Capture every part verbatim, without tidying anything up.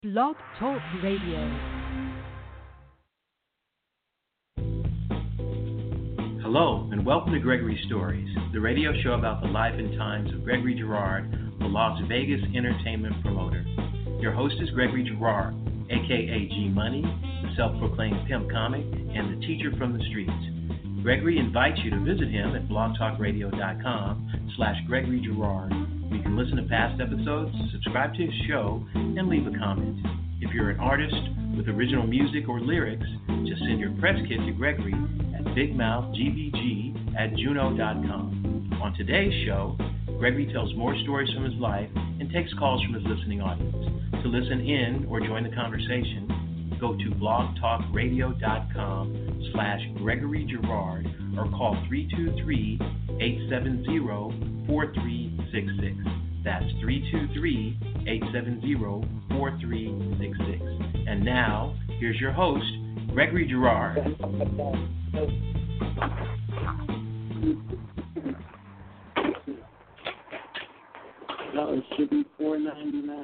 Blog Talk Radio. Hello, and welcome to Gregory Stories, the radio show about the life and times of Gregory Girard, the Las Vegas entertainment promoter. Your host is Gregory Girard, aka G Money, the self-proclaimed pimp comic, and the teacher from the streets. Gregory invites you to visit him at blogtalkradio.com slash Gregory Girard. You can listen to past episodes, subscribe to his show, and leave a comment. If you're an artist with original music or lyrics, just send your press kit to Gregory at bigmouthgbg at juno dot com. On today's show, Gregory tells more stories from his life and takes calls from his listening audience. To listen in or join the conversation, go to blogtalkradio.com slash Gregory Girard or call three two three, eight seven zero, four three six six. That's three two three, eight seven zero, four three six six. And now, here's your host, Gregory Girard. No, it should be four ninety-nine.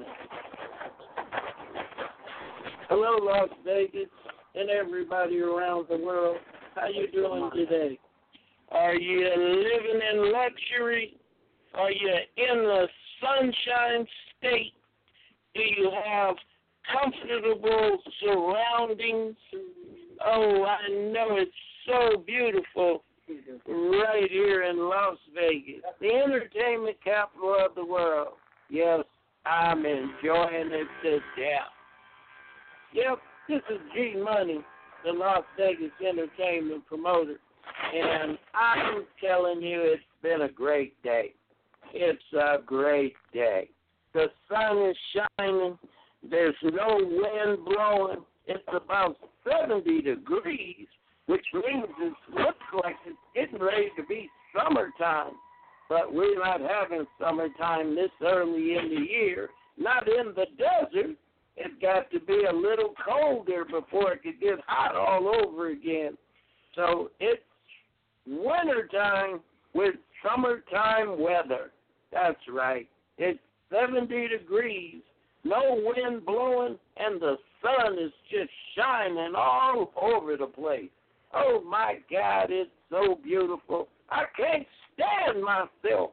Hello, Las Vegas, and everybody around the world. How you doing today? Are you living in luxury? Are you in the sunshine state? Do you have comfortable surroundings? Oh, I know it's so beautiful right here in Las Vegas, the entertainment capital of the world. Yes, I'm enjoying it to death. Yep, this is G Money, the Las Vegas entertainment promoter, and I'm telling you it's been a great day. It's a great day. The sun is shining. There's no wind blowing. It's about seventy degrees, which means it looks like it's getting ready to be summertime. But we're not having summertime this early in the year. Not in the desert. It's got to be a little colder before it could get hot all over again. So it's wintertime with summertime weather. That's right. It's seventy degrees, no wind blowing, and the sun is just shining all over the place. Oh, my God, it's so beautiful. I can't stand myself.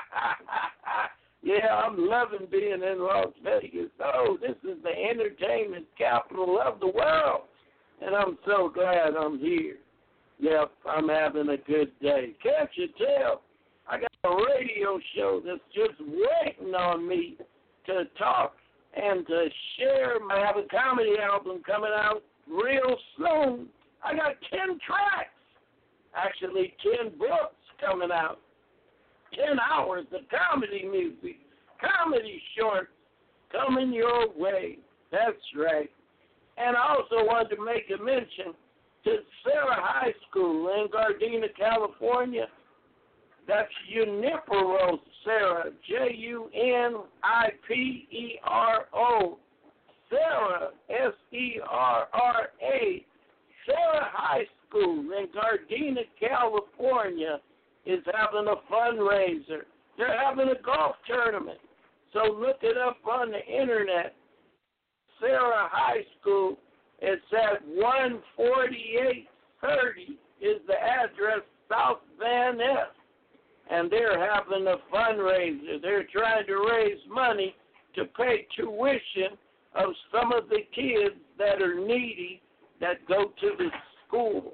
Yeah, I'm loving being in Las Vegas. Oh, this is the entertainment capital of the world, and I'm so glad I'm here. Yep, I'm having a good day. Can't you tell? I got a radio show that's just waiting on me to talk and to share. I have a comedy album coming out real soon. I got ten tracks, actually ten books coming out, ten hours of comedy music, comedy shorts coming your way. That's right. And I also wanted to make a mention to Sarah High School in Gardena, California. That's Junipero Sarah, J U N I P E R O, Sarah, S E R R A. Sarah High School in Gardena, California is having a fundraiser. They're having a golf tournament. So look it up on the internet. Sarah High School, it's at one forty-eight thirty is the address, South Van Ness. And they're having a fundraiser. They're trying to raise money to pay tuition of some of the kids that are needy that go to the school.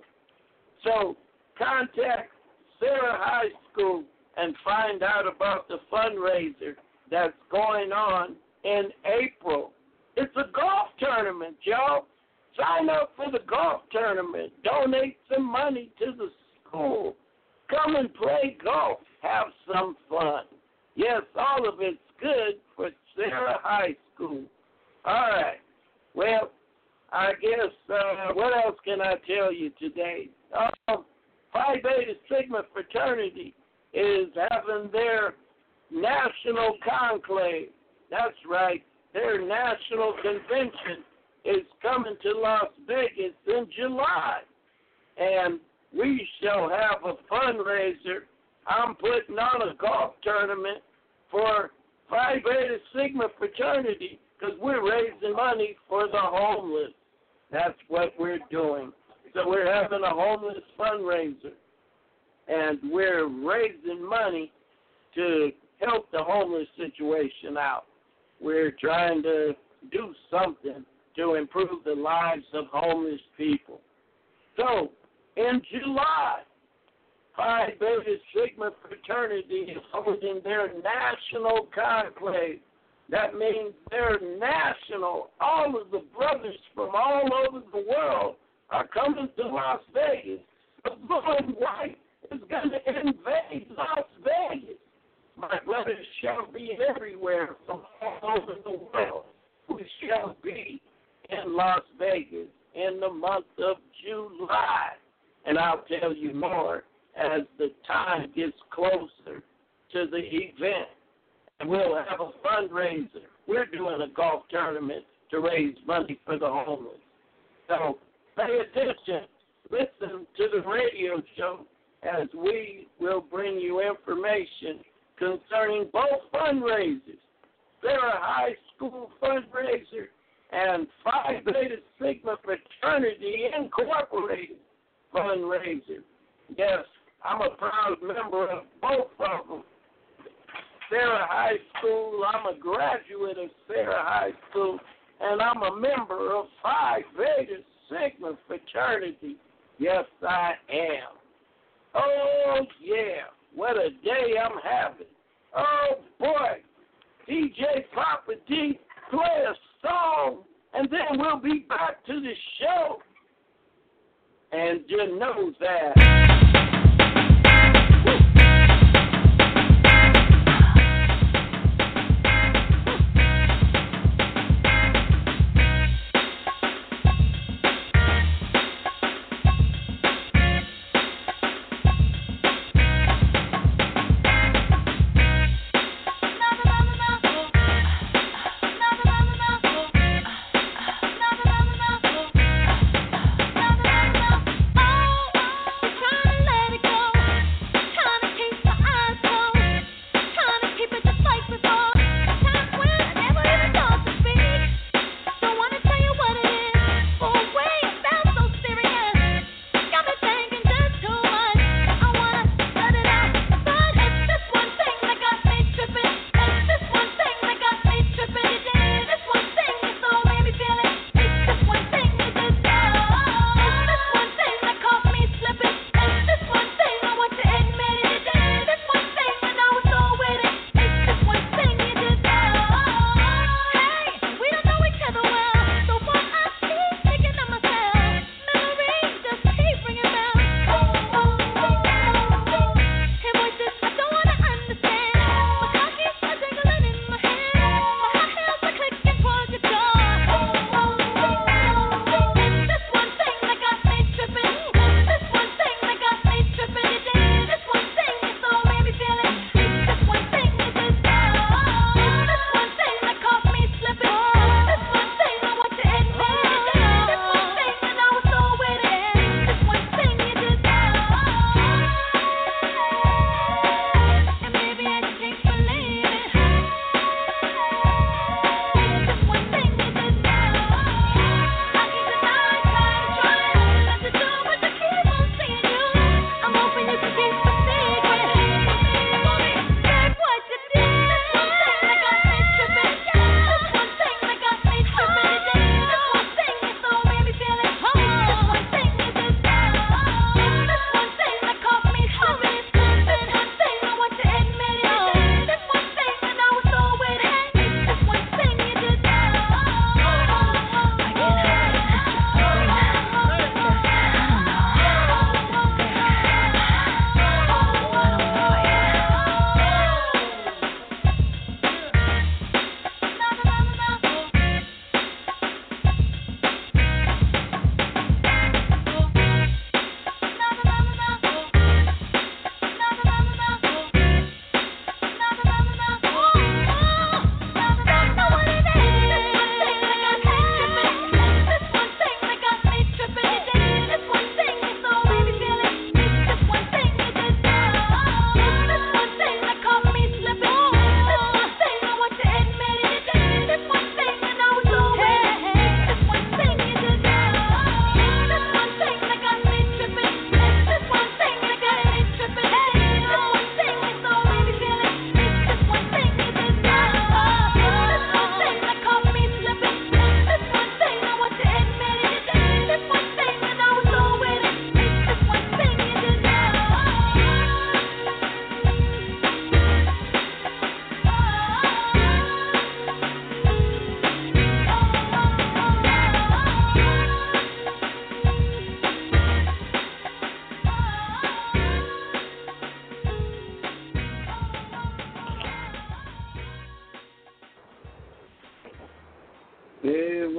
So contact Sarah High School and find out about the fundraiser that's going on in April. It's a golf tournament, y'all. Sign up for the golf tournament. Donate some money to the school. Come and play golf. Have some fun. Yes, all of it's good for Sarah High School. All right. Well, I guess, uh, what else can I tell you today? Uh, Phi Beta Sigma Fraternity is having their national conclave. That's right. Their national convention is coming to Las Vegas in July. And we shall have a fundraiser. I'm putting on a golf tournament for Phi Beta Sigma Fraternity because we're raising money for the homeless. That's what we're doing. So we're having a homeless fundraiser, and we're raising money to help the homeless situation out. We're trying to do something to improve the lives of homeless people. So, in July, Phi Beta Sigma Fraternity is holding their national conclave. That means they're national. All of the brothers from all over the world are coming to Las Vegas. The blue and white is going to invade Las Vegas. My brothers shall be everywhere from all over the world. We shall be in Las Vegas in the month of July. And I'll tell you more as the time gets closer to the event. And we'll have a fundraiser. We're doing a golf tournament to raise money for the homeless. So pay attention. Listen to the radio show as we will bring you information concerning both fundraisers. Sarah High School fundraiser and Phi Beta Sigma Fraternity Incorporated fundraiser. Yes, I'm a proud member of both of them. Sarah High School, I'm a graduate of Sarah High School, and I'm a member of Phi Beta Sigma Fraternity. Yes, I am. Oh, yeah, what a day I'm having. Oh, boy, D J Papa D, play a song, and then we'll be back to the show. And you know that. Let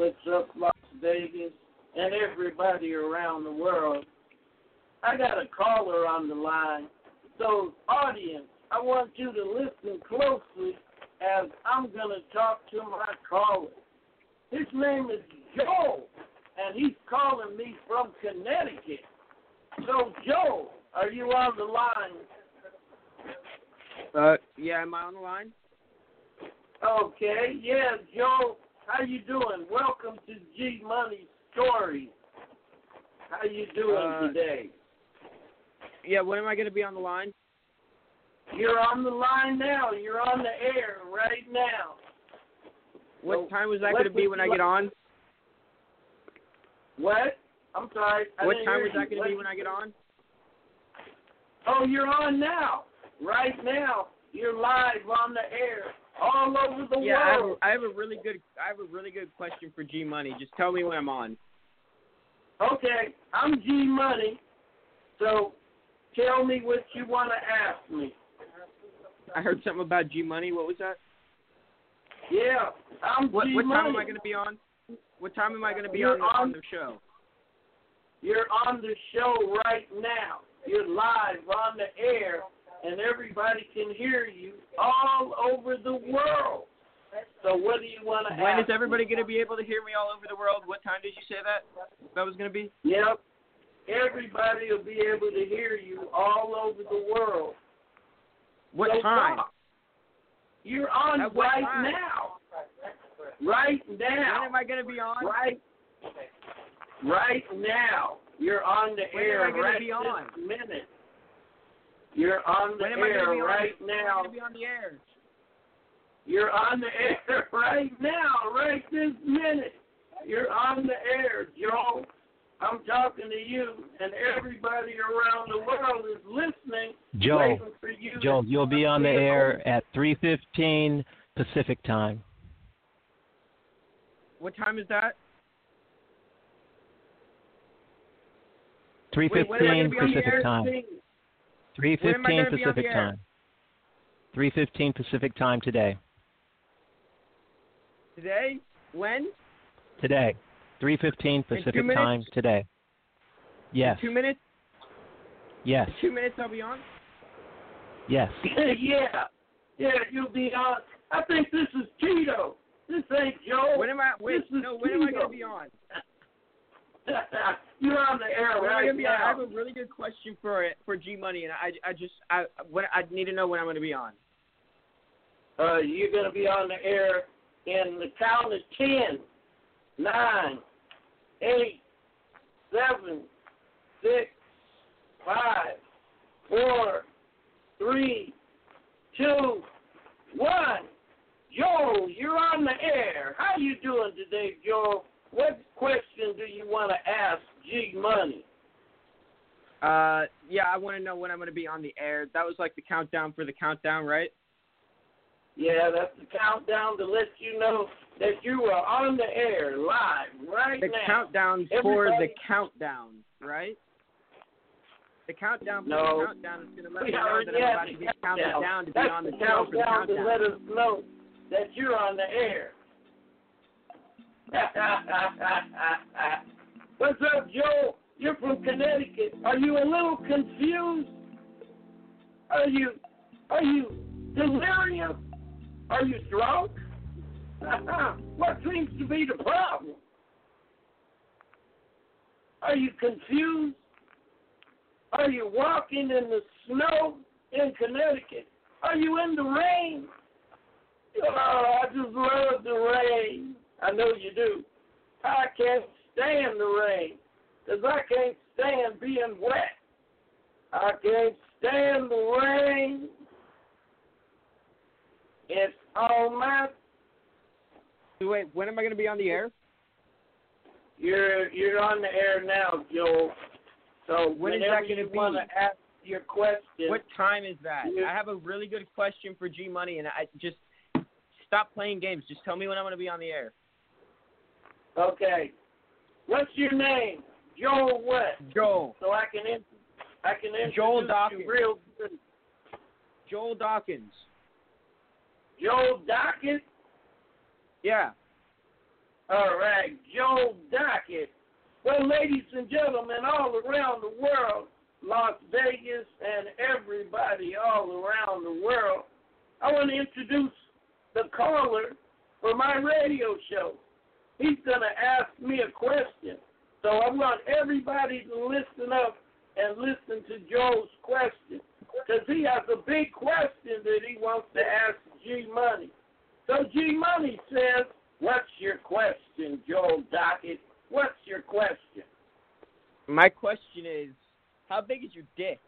What's up, Las Vegas, and everybody around the world? I got a caller on the line. So, audience, I want you to listen closely as I'm going to talk to my caller. His name is Joel, and he's calling me from Connecticut. So, Joel, are you on the line? Uh, yeah, am I on the line? Okay, yeah, Joel, how you doing? Welcome to G Money Stories. How you doing uh, today? Yeah, when am I going to be on the line? You're on the line now. You're on the air right now. What So time was that what going to be would when I you get like- on? What? I'm sorry. I What didn't time hear was that you. going to be What- when I get on? Oh, you're on now. Right now. You're live on the air all over the Yeah, I have, a, world. I have a really good I have a really good question for G Money. Just tell me when I'm on. Okay, I'm G Money. So tell me what you want to ask me. I heard something about G Money. What was that? Yeah, I'm What G what Money. time am I going to be on? What time am I going to be You're on the, on- on the show? You're on the show right now. You're live on the air, and everybody can hear you all over the world. So what do you want to ask? When is everybody going to be able to hear me all over the world? What time did you say that that was going to be? Yep. Everybody will be able to hear you all over the world. What So time? talk. You're on At what right time? now. Right now. When am I going to be on? Right. Right now. You're on the When air am I gonna right be on? this minute. You're on the When am I air going to be on? right When am I now. going to be on the air? You're on the air right now, right this minute. You're on the air, Joe. I'm talking to you, and everybody around the world is listening, Joe, waiting for you. Joe, to- you'll be on the air at three fifteen Pacific time. What time is that? three Wait, when am I fifteen gonna be on the Pacific air? time. three When am I fifteen gonna be on the Pacific air? time. three fifteen Pacific time today. Today? When? Today. three fifteen two Pacific minutes? time today. Yes. In two minutes? Yes. In two minutes I'll be on? Yes. yeah. Yeah, you'll be on. I think this is Tito. This ain't Joe. When am I wait, This is no, when am I Tito. gonna be on? You're on the air When am I right gonna be on? I now. have a really good question for it for G Money, and I I just I when I need to know when I'm gonna be on. Uh, you're going to be on the air in the count of ten, nine, eight, seven, six, five, four, three, two, one. Joe, you're on the air. How you doing today, Joe? What question do you want to ask G Money? Uh, yeah, I want to know when I'm gonna be on the air. That was like the countdown for the countdown, right? Yeah, that's the countdown to let you know that you are on the air live right The now. countdown for the Everybody- countdown, right? The countdown for No. the countdown is gonna let We me know already that I'm have about the to get counted countdown. down to be That's on the the show for the countdown to countdown. let us know that you're on the air. What's up, Joe? You're from Connecticut. Are you a little confused? Are you are you delirious? Are you drunk? What seems to be the problem? Are you confused? Are you walking in the snow in Connecticut? Are you in the rain? Oh, I just love the rain. I know you do. I can't stand the rain because I can't stand being wet. I can't stand the rain. It's on my. Wait, when am I gonna be on the air? You're you're on the air now, Joel. So When is whenever that gonna you be? want to ask your question, What time is that? Yeah. I have a really good question for G Money, and I just stop playing games. Just tell me when I'm gonna be on the air. okay. What's your name? Joel what? Joel. So I can in, I can introduce Joel Dawkins. you real good. Joel Dawkins. Joel Dawkins. Yeah. All right, Joe Dockett. Well, ladies and gentlemen, all around the world, Las Vegas and everybody all around the world, I want to introduce the caller for my radio show. He's going to ask me a question. So I want everybody to listen up and listen to Joe's question, because he has a big question that he wants to ask G Money. So G Money says, what's your question, Joe Dockett? What's your question? My question is, how big is your dick?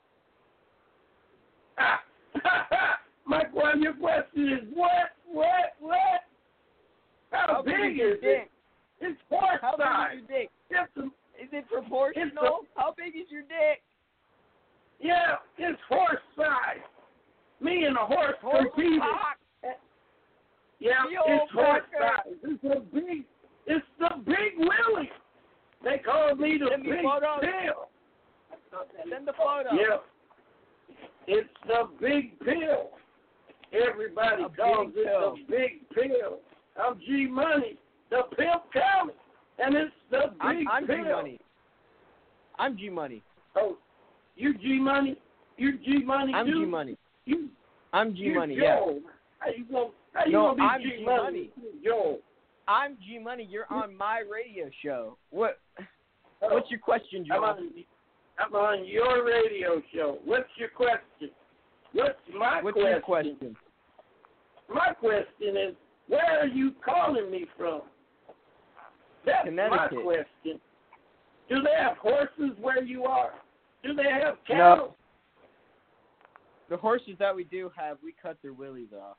My well, your question is what, what, what? How, how big, big is is your dick? it? It's horse How size. big is your dick? It's a, is it proportional? It's a, how big is your dick? Yeah, it's horse size. Me and a horse, horse competed. cock. Yeah, The it's old horse fucker. size. It's a big, it's the big Willie. They call me the Send me big photos. pill. Send the photo. Yeah, it's the big pill. Everybody A calls big it pill. the big pill. I'm G Money, the pimp county, and it's the big I'm, I'm pill. G Money. I'm G Money. Oh, you G Money? You G Money I'm too? G Money. You, I'm G you Money. Yeah. Joel. How you gonna? How you No, gonna be I'm G G Money? Money. Joel. I'm G Money. You're on my radio show. What? Oh, What's your question, I'm Joel? on, I'm on your radio show. What's your question? What's my What's question? your question? My question is, where are you calling me from? That's my Connecticut. question. Do they have horses where you are? Do they have cattle? No. The horses that we do have, we cut their willies off.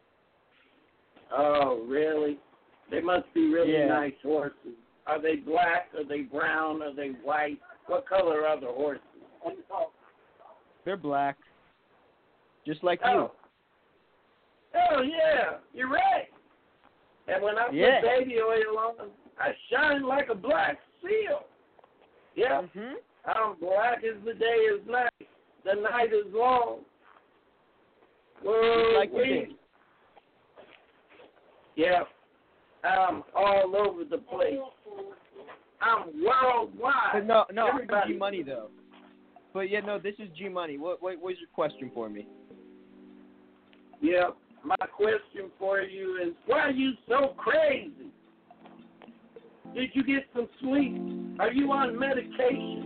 Oh, really? They must be really Yeah. nice horses. Are they black? Are they brown? Are they white? What color are the horses? They're black. Just like Oh. Oh, yeah. You're right. And when I Yeah. put baby oil on, I shine like a black seal. you. Yeah. Mm-hmm. I'm black as the day is night. The night is long. Whoa, Just like you wait. did. Yeah. I'm all over the place. I'm worldwide. But no, no, I'm Everybody. G Money though. But yeah, no, this is G Money. What, what, what's your question for me? Yeah. My question for you is, why are you so crazy? Did you get some sleep? Are you on medication?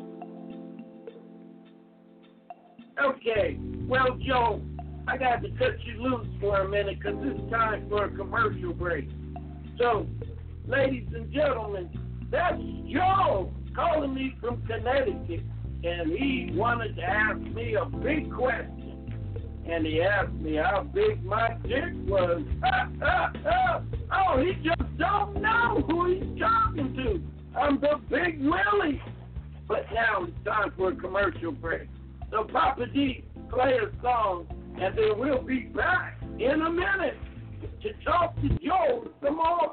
Okay. Well, Joe, I got to cut you loose for a minute because it's time for a commercial break. So, ladies and gentlemen, that's Joe calling me from Connecticut, and he wanted to ask me a big question. And he asked me how big my dick was. Oh, he just don't know who he's talking to. I'm the Big Willie. But now it's time for a commercial break. So Papa D, play a song, and then we'll be back in a minute to talk to Joe some more.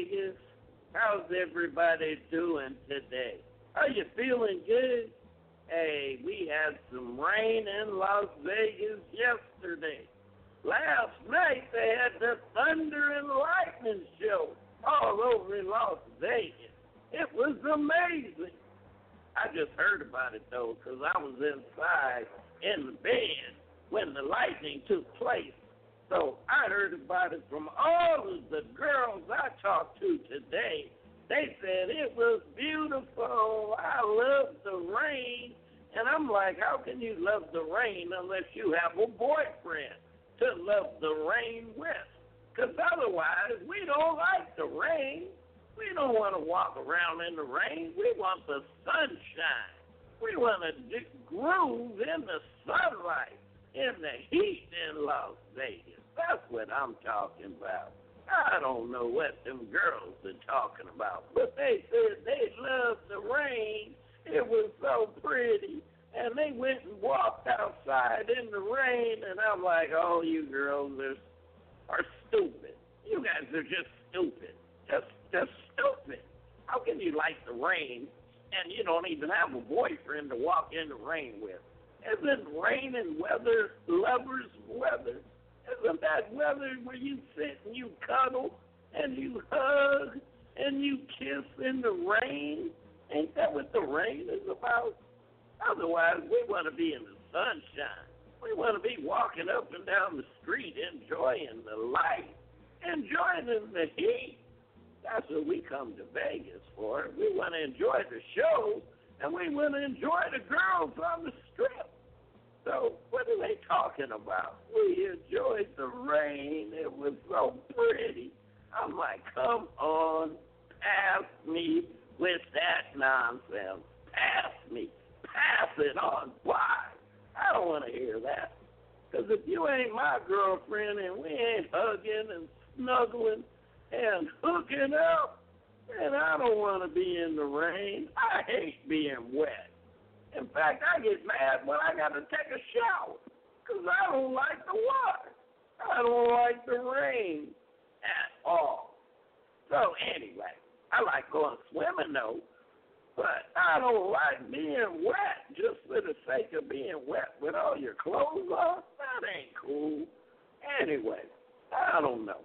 Vegas. How's everybody doing today? Are you feeling good? Hey, we had some rain in Las Vegas yesterday. Last night they had the thunder and lightning show all over in Las Vegas. It was amazing. I just heard about it, though, because I was inside in the bed when the lightning took place. So I heard about it from all of the girls I talked to today. They said it was beautiful. I love the rain. And I'm like, how can you love the rain unless you have a boyfriend to love the rain with? Because otherwise, we don't like the rain. We don't want to walk around in the rain. We want the sunshine. We want to d- groove in the sunlight, in the heat in Las Vegas. That's what I'm talking about. I don't know what them girls are talking about, but they said they loved the rain. It was so pretty, and they went and walked outside in the rain, and I'm like, oh, you girls are, are stupid. You guys are just stupid. Just, just stupid. How can you like the rain, and you don't even have a boyfriend to walk in the rain with? Isn't rain and weather lovers' weather? Isn't that weather where you sit and you cuddle and you hug and you kiss in the rain? Ain't that what the rain is about? Otherwise, we want to be in the sunshine. We want to be walking up and down the street enjoying the light, enjoying the heat. That's what we come to Vegas for. We want to enjoy the shows, and we want to enjoy the girls on the strip. So what are they talking about? We enjoyed the rain. It was so pretty. I'm like, come on, pass me with that nonsense. Pass me. Pass it on. Why? I don't want to hear that. Because if you ain't my girlfriend and we ain't hugging and snuggling and hooking up, then I don't want to be in the rain. I hate being wet. In fact, I get mad when I got to take a shower because I don't like the water. I don't like the rain at all. So anyway, I like going swimming, though, but I don't like being wet just for the sake of being wet with all your clothes on. That ain't cool. Anyway, I don't know.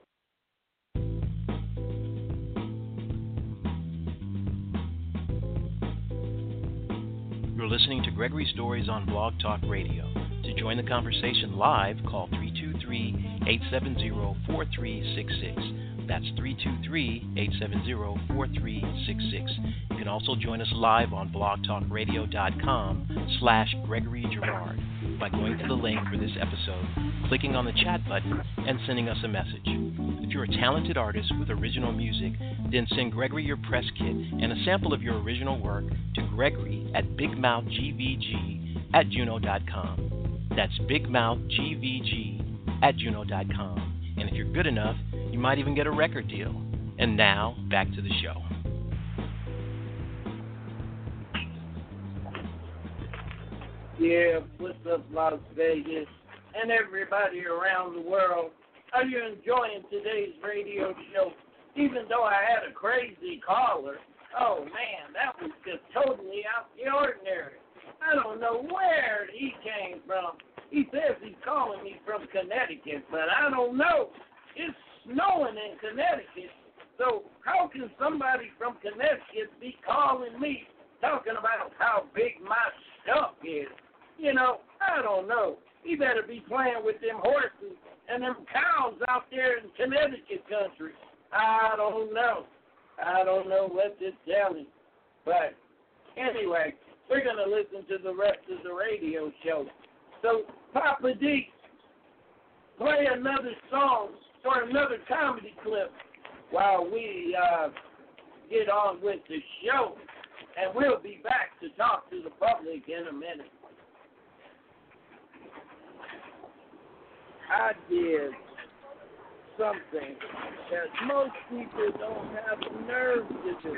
You're listening to Gregory Stories on Blog Talk Radio. To join the conversation live, call three two three, eight seven zero, four three six six. That's three two three, eight seven zero, four three six six. You can also join us live on blogtalkradio.com slash Gregory Girard by going to the link for this episode, clicking on the chat button, and sending us a message. If you're a talented artist with original music, then send Gregory your press kit and a sample of your original work to Gregory at bigmouthgvg at juno dot com. That's bigmouthgvg at juno dot com. And if you're good enough, you might even get a record deal. And now, back to the show. Yeah, what's up, Las Vegas, and everybody around the world? Are you enjoying today's radio show? Even though I had a crazy caller, oh man, that was just totally out the ordinary. I don't know where he came from. He says he's calling me from Connecticut, but I don't know. It's snowing in Connecticut, so how can somebody from Connecticut be calling me talking about how big my stump is? You know, I don't know. He better be playing with them horses and them cows out there in Connecticut country. I don't know. I don't know what to tell him. But anyway, we're going to listen to the rest of the radio show. So, Papa D, play another song or another comedy clip while we uh, get on with the show. And we'll be back to talk to the public in a minute. I did something that most people don't have the nerve to do.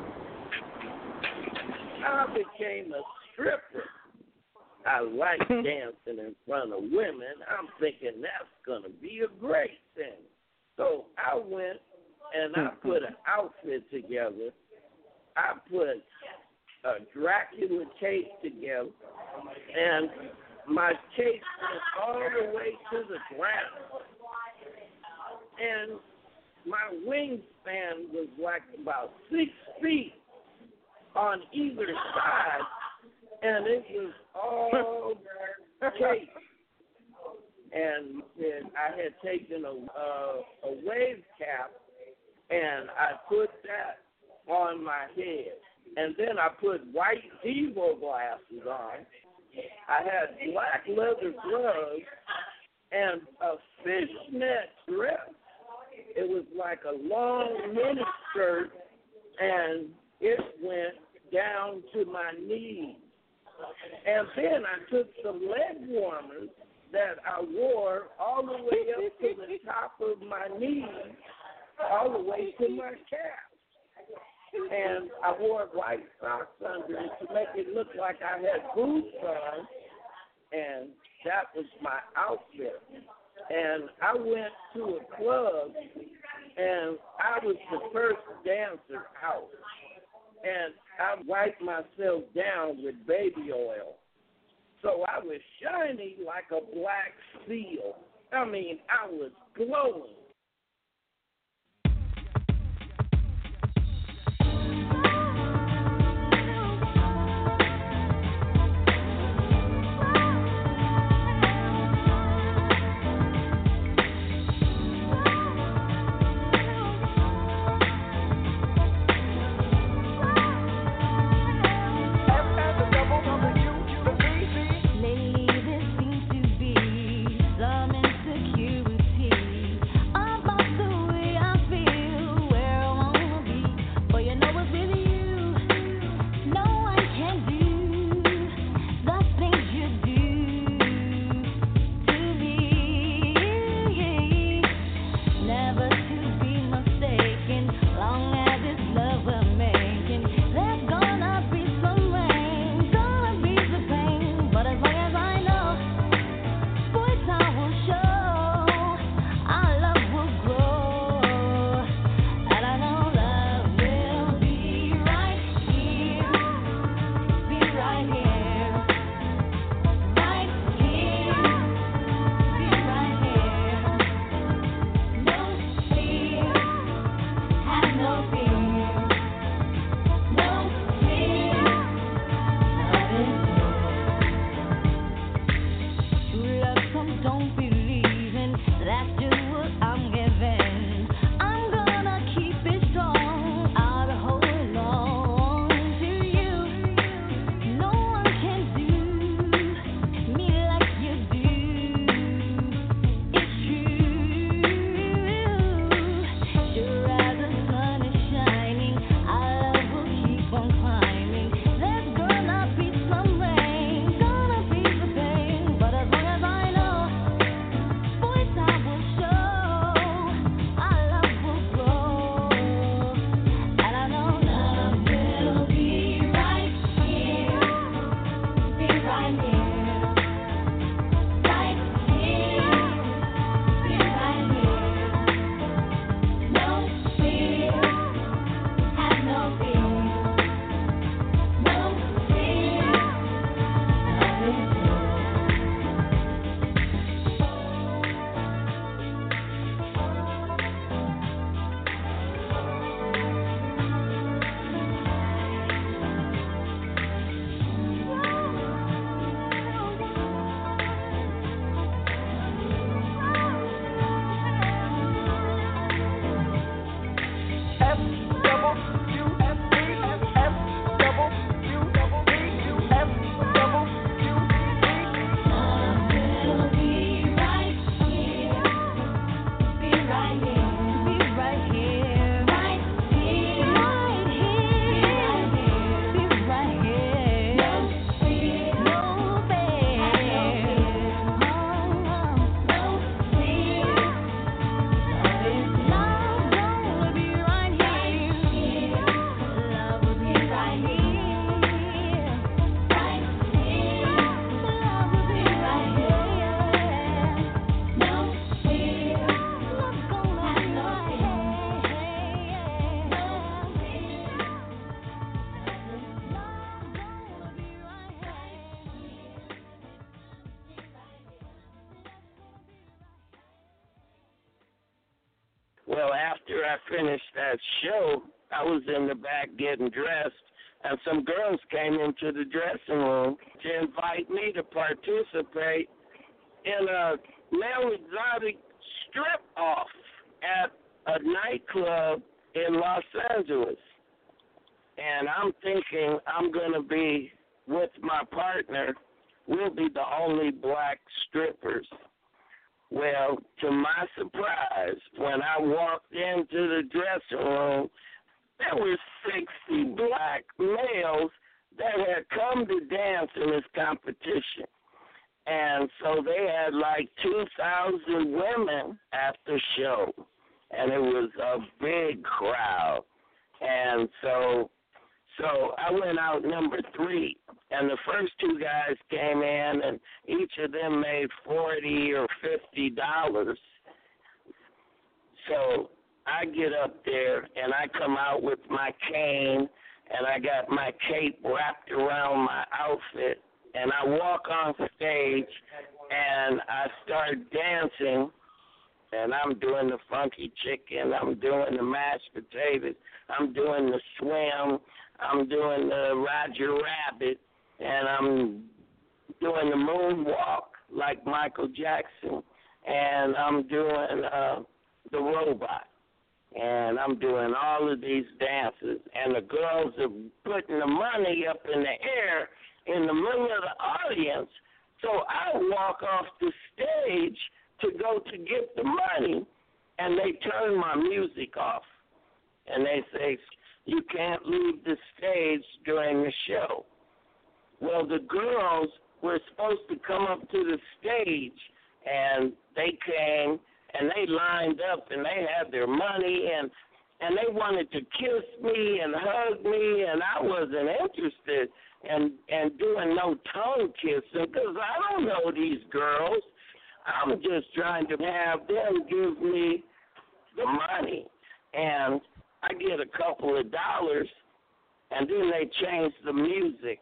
I became a stripper. I like dancing in front of women. I'm thinking that's going to be a great thing. So I went and I put an outfit together. I put a Dracula cape together, and my cape went all the way to the ground. And my wingspan was like about six feet on either side, and it was all cape. And, and I had taken a, uh, a wave cap, and I put that on my head. And then I put white Devo glasses on. I had black leather gloves and a fishnet dress. It was like a long mini skirt, and it went down to my knees. And then I took some leg warmers that I wore all the way up to the top of my knees, all the way to my calf. And I wore white socks under it to make it look like I had boots on, and that was my outfit. And I went to a club, and I was the first dancer out. And I wiped myself down with baby oil. So I was shiny like a black seal. I mean, I was glowing. Lately there seems to be some insecurity I finished that show, I was in the back getting dressed, and some girls came into the dressing room to invite me to participate in a male exotic strip-off at a nightclub in Los Angeles. And I'm thinking I'm going to be with my partner. We'll be the only black strippers. Well, to my surprise, when I walked into the dressing room, there were sixty black males that had come to dance in this competition. And so they had like two thousand women at the show. And it was a big crowd. And so so I went out number three. And the first two guys came in, and each of them made forty or fifty dollars. So I get up there, and I come out with my cane, and I got my cape wrapped around my outfit, and I walk on stage, and I start dancing, and I'm doing the funky chicken, I'm doing the mashed potatoes, I'm doing the swim, I'm doing the Roger Rabbit, and I'm doing the moonwalk like Michael Jackson, and I'm doing uh, the robot, and I'm doing all of these dances, and the girls are putting the money up in the air in the middle of the audience, so I walk off the stage to go to get the money, and they turn my music off, and they say, you can't leave the stage during the show. Well, the girls were supposed to come up to the stage, and they came, and they lined up, and they had their money, and and they wanted to kiss me and hug me, and I wasn't interested in, in doing no tongue kissing because I don't know these girls. I'm just trying to have them give me the money, and I get a couple of dollars, and then they change the music.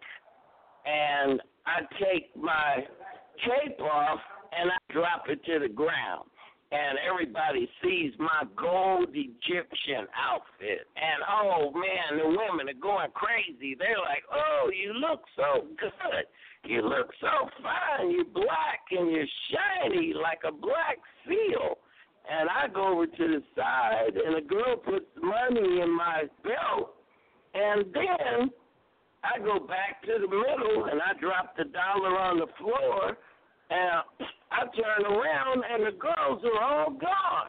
And I take my cape off, and I drop it to the ground. And everybody sees my gold Egyptian outfit. And, oh, man, the women are going crazy. They're like, oh, you look so good. You look so fine. You're black, and you're shiny like a black seal. And I go over to the side, and a girl puts money in my belt, and then I go back to the middle, and I drop the dollar on the floor, and I turn around, and the girls are all gone.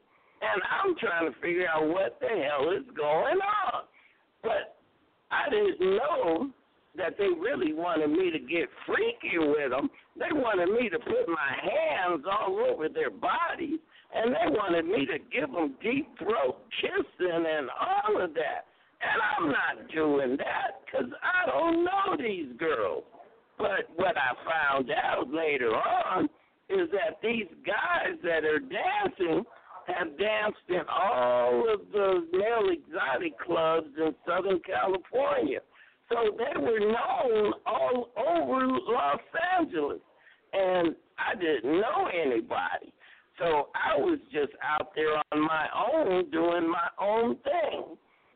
And I'm trying to figure out what the hell is going on. But I didn't know that they really wanted me to get freaky with them. They wanted me to put my hands all over their bodies, and they wanted me to give them deep throat kissing and all of that. And I'm not doing that because I don't know these girls. But what I found out later on is that these guys that are dancing have danced in all of the male exotic clubs in Southern California. So they were known all over Los Angeles. And I didn't know anybody. So I was just out there on my own doing my own thing.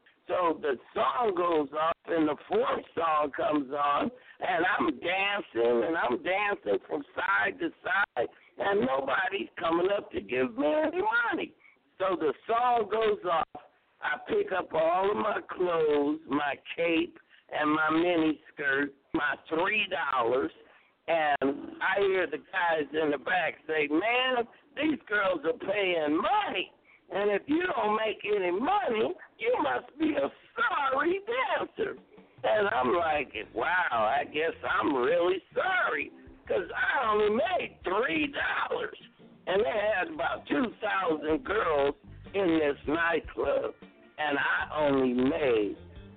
So the song goes off, and the fourth song comes on, and I'm dancing, and I'm dancing from side to side, and nobody's coming up to give me any money. So the song goes off. I pick up all of my clothes, my cape, and my mini skirt, my three dollars, and I hear the guys in the back say, man, these girls are paying money. And if you don't make any money, you must be a sorry dancer. And I'm like, wow, I guess I'm really sorry because I only made three dollars. And they had about two thousand girls in this nightclub, and I only made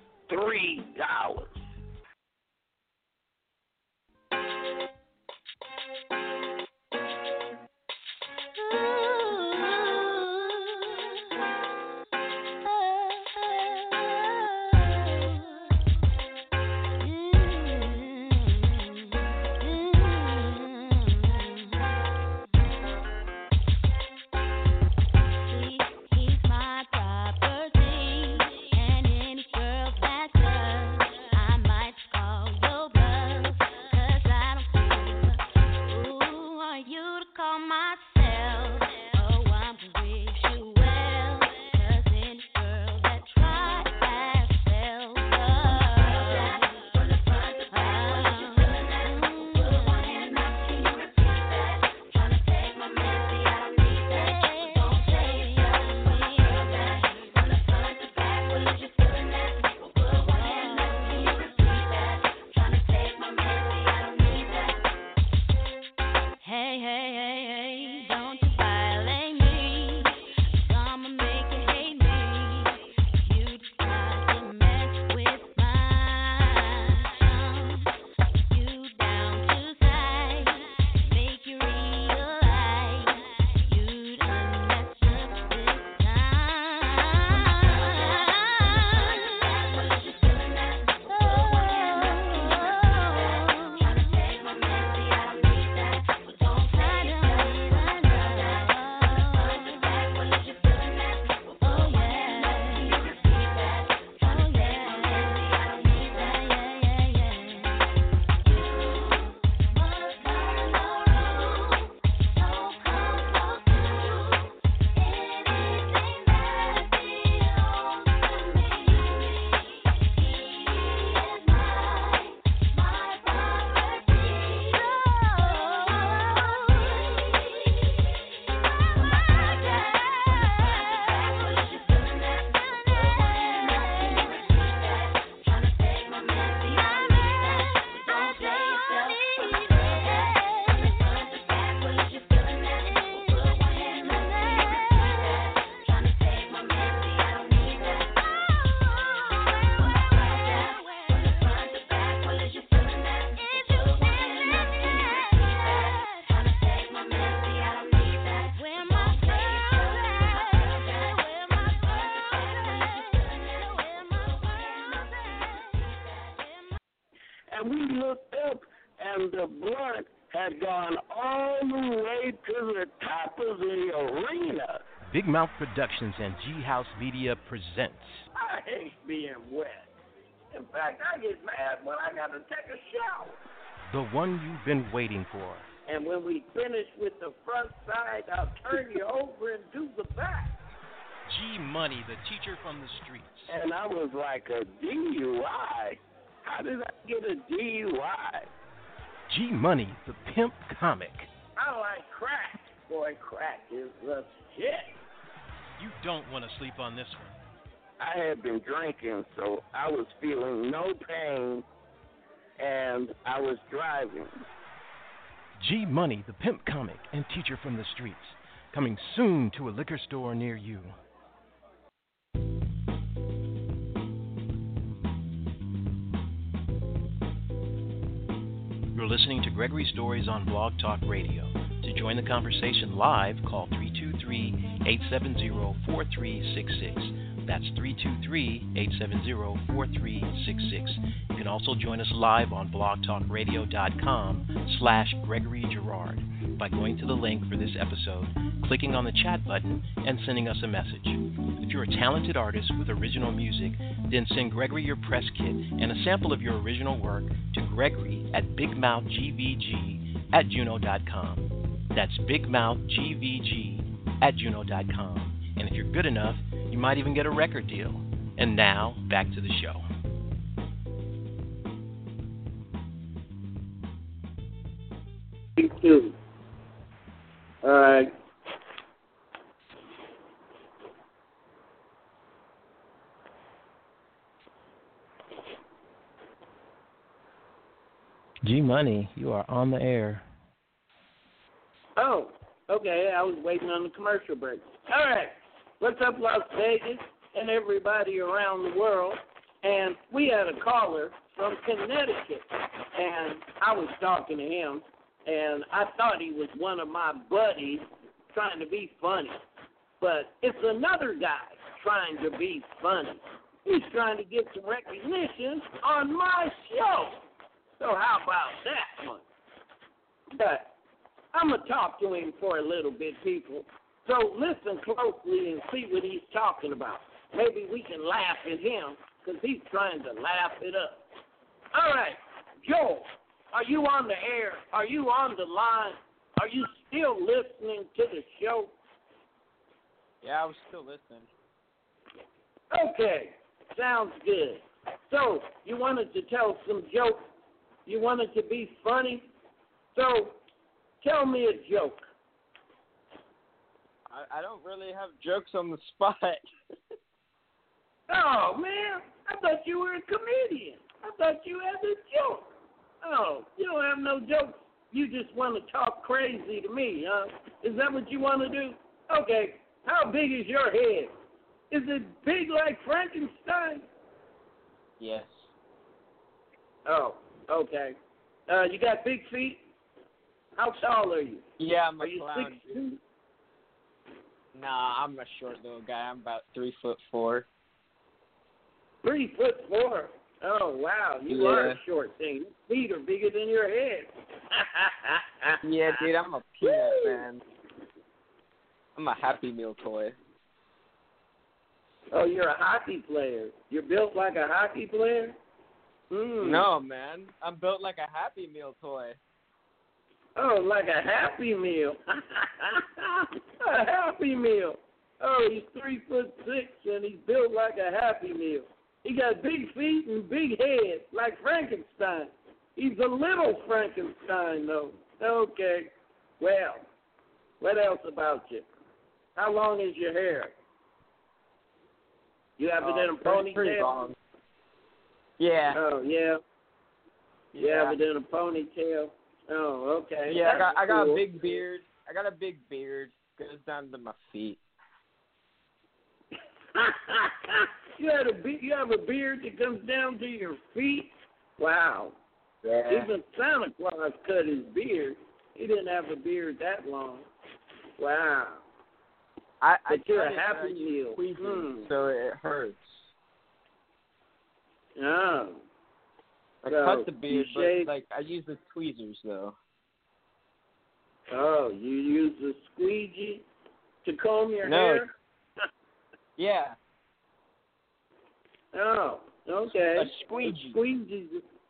three dollars. He's my problem. and we looked up, and the blunt had gone all the way to the top of the arena. Big Mouth Productions and G House Media presents. I hate being wet. In fact, I get mad when I got to take a shower. The one you've been waiting for. And when we finish with the front side, I'll turn you over and do the back. G Money, the teacher from the streets. And I was like, a D U I? How did I get a D U I? G Money, the pimp comic. I like crack. Boy, crack is the shit. You don't want to sleep on this one. I had been drinking, so I was feeling no pain, and I was driving. G Money, the pimp comic and teacher from the streets. Coming soon to a liquor store near you. You're listening to Gregory Stories on Blog Talk Radio. To join the conversation live, call three two three, eight seven zero, four three six six. That's three two three, eight seven zero, four three six six. You can also join us live on blogtalkradio.com slash Gregory Girard by going to the link for this episode, clicking on the chat button, and sending us a message. If you're a talented artist with original music, then send Gregory your press kit and a sample of your original work to Gregory at bigmouthgvg at juno dot com. That's bigmouthgvg at juno dot com. And if you're good enough, you might even get a record deal. And now, back to the show. Me too. All right. G Money, you are on the air. Oh, okay. I was waiting on the commercial break. All right. What's up, Las Vegas and everybody around the world? And we had a caller from Connecticut, and I was talking to him, and I thought he was one of my buddies trying to be funny. But it's another guy trying to be funny. He's trying to get some recognition on my show. So how about that one? But I'm going to talk to him for a little bit, people. So listen closely and see what he's talking about. Maybe we can laugh at him because he's trying to laugh it up. All right, Joel, are you on the air? Are you on the line? Are you still listening to the show? Yeah, I was still listening. Okay, sounds good. So you wanted to tell some jokes? You wanted to be funny? So tell me a joke. I, I don't really have jokes on the spot. Oh, man, I thought you were a comedian. I thought you had a joke. Oh, you don't have no jokes. You just want to talk crazy to me, huh? Is that what you want to do? Okay, how big is your head? Is it big like Frankenstein? Yes. Oh, okay. Uh, you got big feet? How tall are you? Yeah, I'm a Are you clown. six two? Nah, I'm a short little guy. I'm about three foot four. Three foot four. Oh, wow. You Yeah. are a short thing. Your feet are bigger than your head. Yeah, dude, I'm a peanut Woo! man. I'm a Happy Meal toy. Oh, you're a hockey player. You're built like a hockey player? Mm. No, man. I'm built like a Happy Meal toy. Oh, like a Happy Meal. A Happy Meal. Oh, he's three foot six and he's built like a Happy Meal. He got big feet and big head, like Frankenstein. He's a little Frankenstein, though. Okay. Well, what else about you? How long is your hair? You have it in a Uh, pretty, pretty ponytail? long. Yeah. Oh, yeah. You Yeah. have it in a ponytail? Oh, okay. Yeah, I got That's I got cool. a big beard. I got a big beard. Goes down to my feet. you had a be- you have a beard that comes down to your feet? Wow. Yeah. Even Santa Claus cut his beard. He didn't have a beard that long. Wow. I, I But you're cut a it, Happy uh, use Meal. tweezers, Hmm. so it hurts. Oh. I So, cut the beard, you shave- but like I use the tweezers though. Oh, you use the squeegee to comb your No. hair? Yeah, Oh, okay. a squeegee. Squeegee.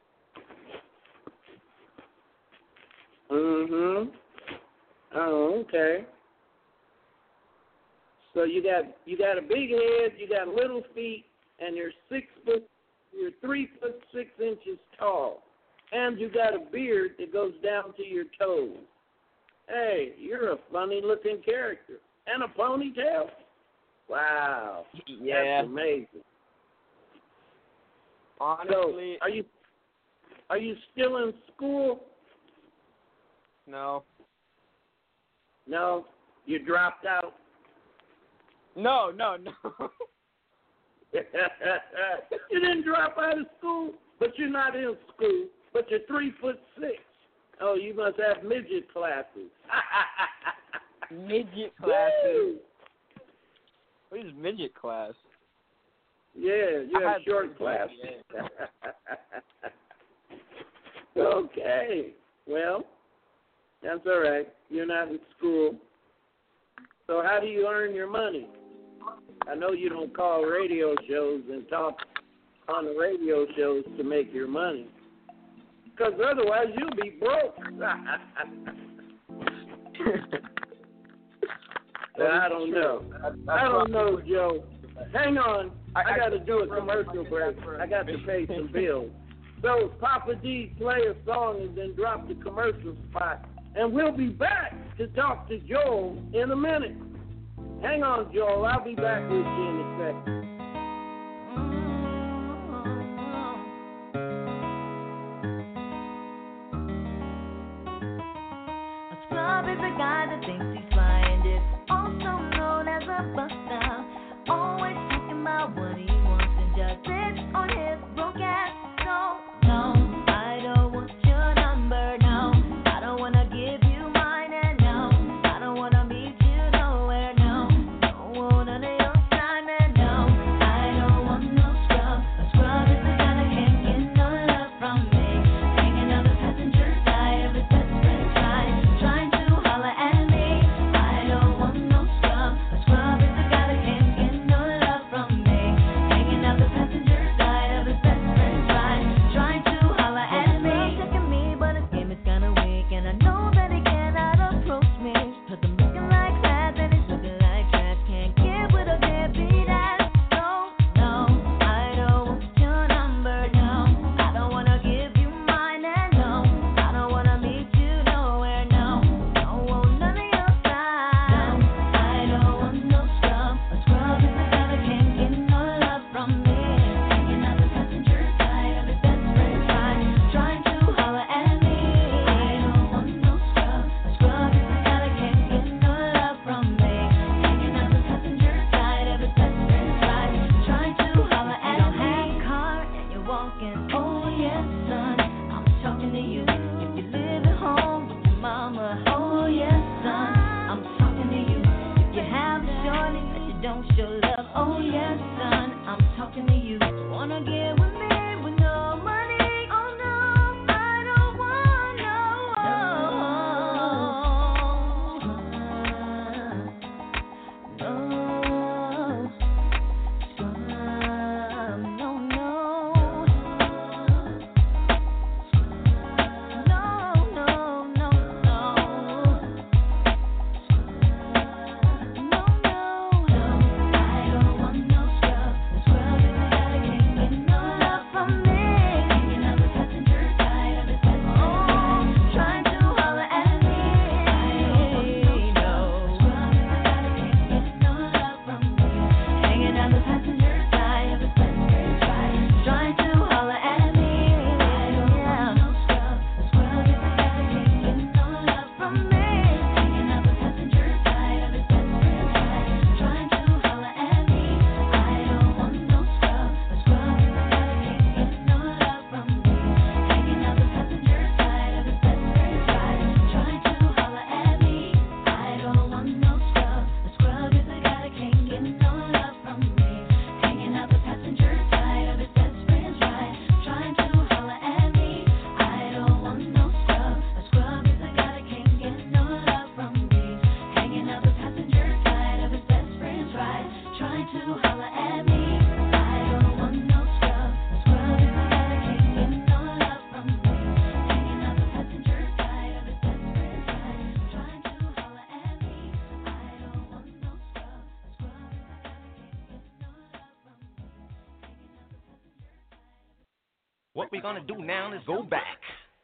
Mm-hmm. Oh, okay. So you got you got a big head, you got little feet, and you're six foot, you're three foot six inches tall, and you got a beard that goes down to your toes. Hey, you're a funny looking character, and a ponytail. Wow, Yeah. that's amazing. Honestly, So, are you are you still in school? no. No, you dropped out. No, no, no. You didn't drop out of school, but you're not in school, but you're three foot six. Oh, you must have midget classes. Midget classes. What is midget class? Yeah, you I have had short three, classes. yeah. Okay, well, that's all right. You're not in school. So how do you earn your money? I know you don't call radio shows and talk on the radio shows to make your money, because otherwise you'll be broke. I don't know. I don't know, Joe. Hang on. I got to do a commercial break. I got to pay some bills. So Papa D, play a song and then drop the commercial spot. And we'll be back to talk to Joel in a minute. Hang on, Joel. I'll be back with you in a second. A scrub is a guy that thinks he's fly and is also known as a buster. Always talking about what he wants and just sits on his broke ass. No, no, I don't want your number. No, I don't wanna give you mine. And no, I don't wanna meet you nowhere. No, don't want none of your time. And no, I don't want no scrub. A scrub is the guy that can't get no love from me. Hanging on the passenger side of his best friend's ride, trying to holler at me. I don't want no scrub. A scrub is the guy that can't get no love from me. Hanging out the passenger side of his best friend's ride, trying to holler at me. Look at me, but his game is kinda weak, and I know that he cannot approach me. 'Cause I'm looking like that, and he's looking like trash. Can't get with a deadbeat ass. No, no, I don't want your number. No, I don't wanna give you mine. And no, I don't wanna meet you nowhere. No, don't want none of your time. No, I don't want no scrub. A scrub is the guy that can't get no love from me. Hanging out the passenger side of his best friend's ride, trying to holler at me. I don't want no scrub. A scrub is the guy that can't get no love from me. Hanging out the passenger side of his best friend's ride, trying to holler at me. You don't have a car and you're walking. Oh yes, son, I'm talking to you. If you live at home with your mama. Oh yes, son, I'm talking to you. If you have a shorty that you don't show love. Oh yes, son, I'm talking to you. Wanna get with me with no money? Oh no, I don't want no. No, scrub, no, no. No, no, no, no. No, no, no. I don't want no scrub. The scrub is the guy that What we're gonna do now is go back.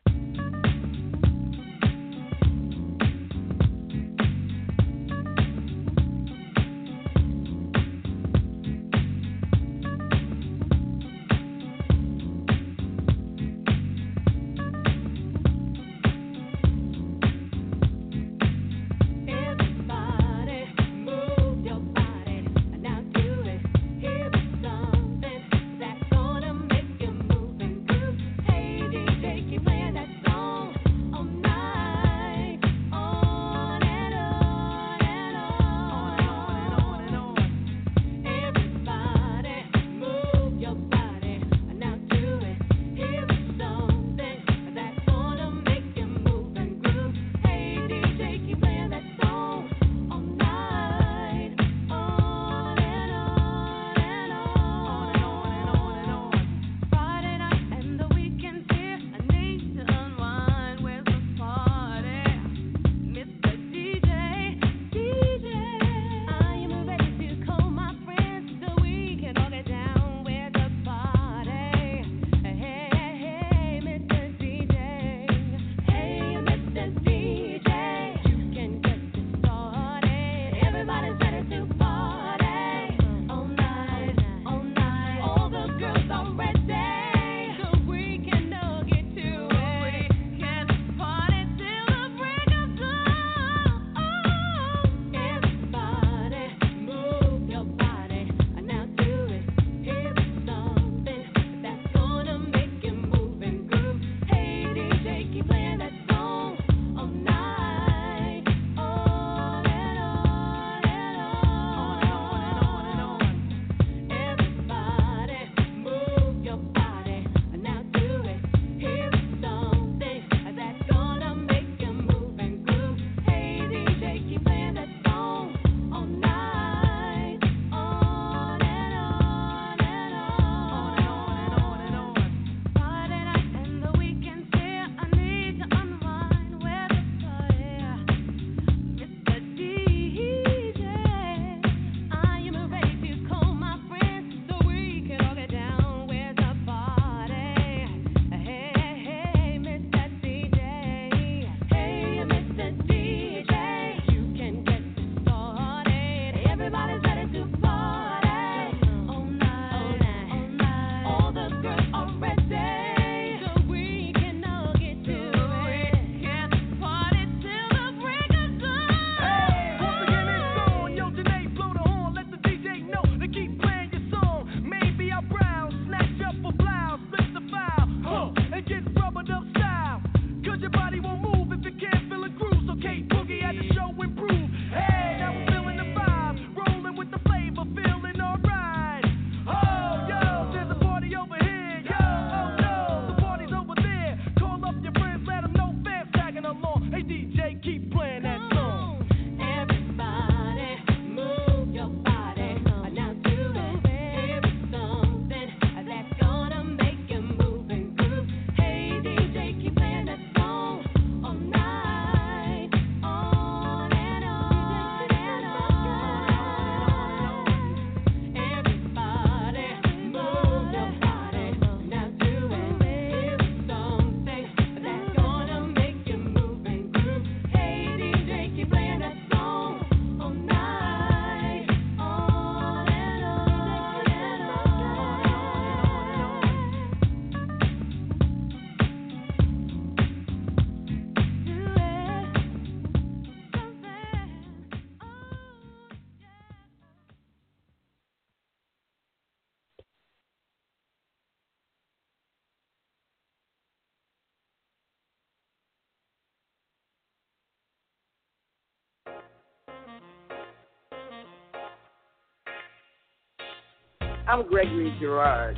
I'm Gregory Girard,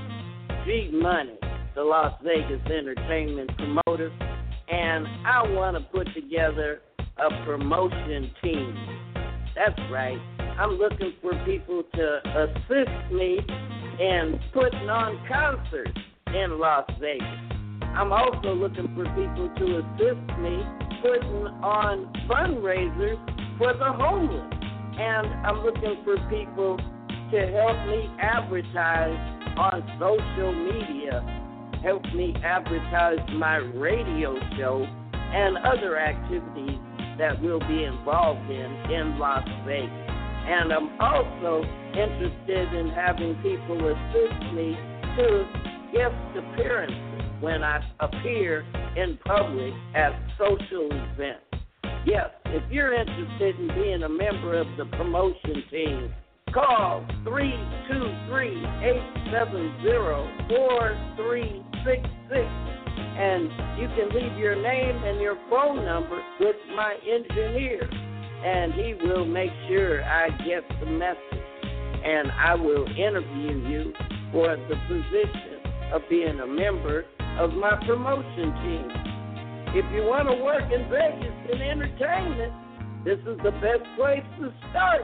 G Money, the Las Vegas entertainment promoter, and I want to put together a promotion team. That's right. I'm looking for people to assist me in putting on concerts in Las Vegas. I'm also looking for people to assist me putting on fundraisers for the homeless. And I'm looking for people to help me advertise on social media help me advertise my radio show and other activities that we'll be involved in in Las Vegas. And I'm also interested in having people assist me to guest appearances when I appear in public at social events. Yes, if you're interested in being a member of the promotion team, call three two three, eight seven zero, four three six six, and you can leave your name and your phone number with my engineer, and he will make sure I get the message, and I will interview you for the position of being a member of my promotion team. If you want to work in Vegas in entertainment, this is the best place to start.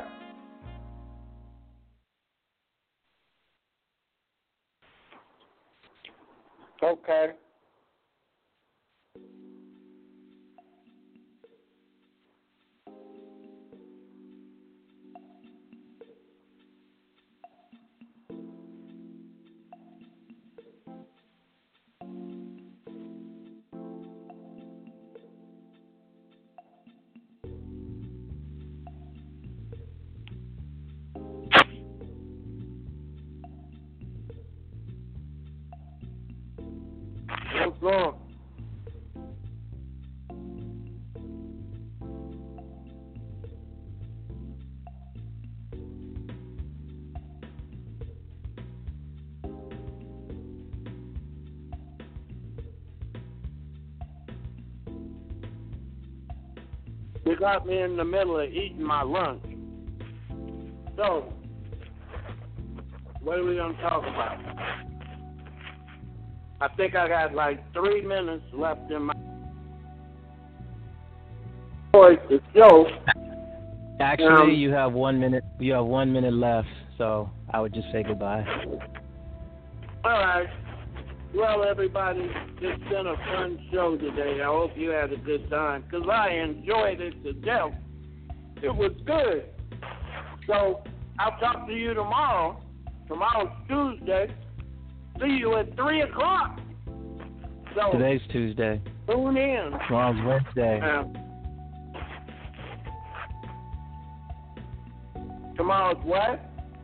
Okay. What's wrong? You got me in the middle of eating my lunch. So, what are we going to talk about? I think I got like three minutes left in my voice to show. Actually, um, you have one minute. You have one minute left, so I would just say goodbye. All right. Well, everybody, it's been a fun show today. I hope you had a good time, because I enjoyed it to death. It was good. So I'll talk to you tomorrow. Tomorrow's Tuesday. See you at three o'clock. So today's Tuesday. Tune in. Tomorrow's Wednesday. Um, tomorrow's what?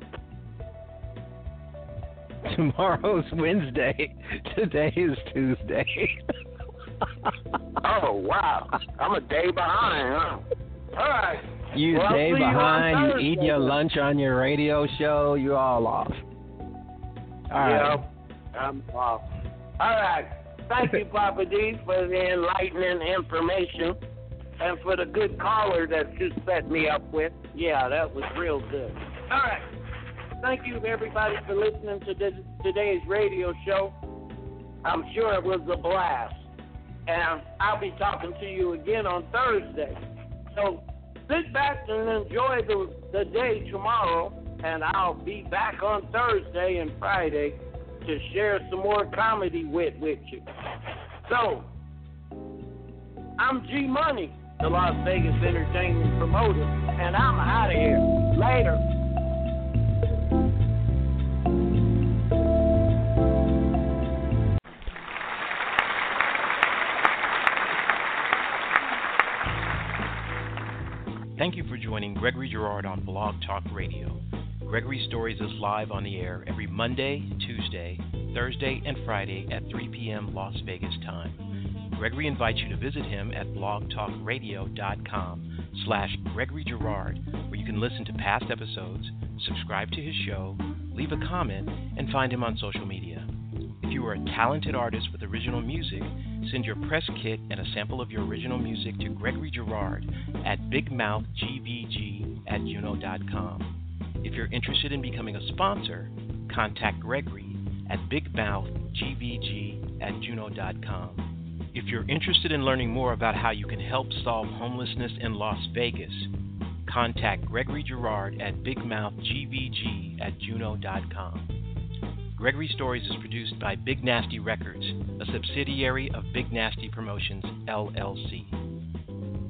Tomorrow's Wednesday. Today is Tuesday. Oh, wow. I'm a day behind, huh? All right. You well, day behind. You, you eat your then. lunch on your radio show. You're all off. All yeah, right. I'm off. All right. Thank you, Papa D, for the enlightening information and for the good caller that you set me up with. Yeah, that was real good. All right. Thank you, everybody, for listening to this, today's radio show. I'm sure it was a blast. And I'll be talking to you again on Thursday. So sit back and enjoy the, the day tomorrow, and I'll be back on Thursday and Friday to share some more comedy wit with you. So, I'm G Money, the Las Vegas entertainment promoter, and I'm out of here. Later. Thank you for joining Gregory Girard on Blog Talk Radio. Gregory Stories is live on the air every Monday, Tuesday, Thursday, and Friday at three p.m. Las Vegas time. Gregory invites you to visit him at blogtalkradio.com slash Gregory Girard, where you can listen to past episodes, subscribe to his show, leave a comment, and find him on social media. If you are a talented artist with original music, send your press kit and a sample of your original music to Gregory Girard at bigmouthgvg at juno dot com. If you're interested in becoming a sponsor, contact Gregory at bigmouthgvg at juno dot com. If you're interested in learning more about how you can help solve homelessness in Las Vegas, contact Gregory Girard at bigmouthgvg at juno dot com. Gregory Stories is produced by Big Nasty Records, a subsidiary of Big Nasty Promotions, L L C.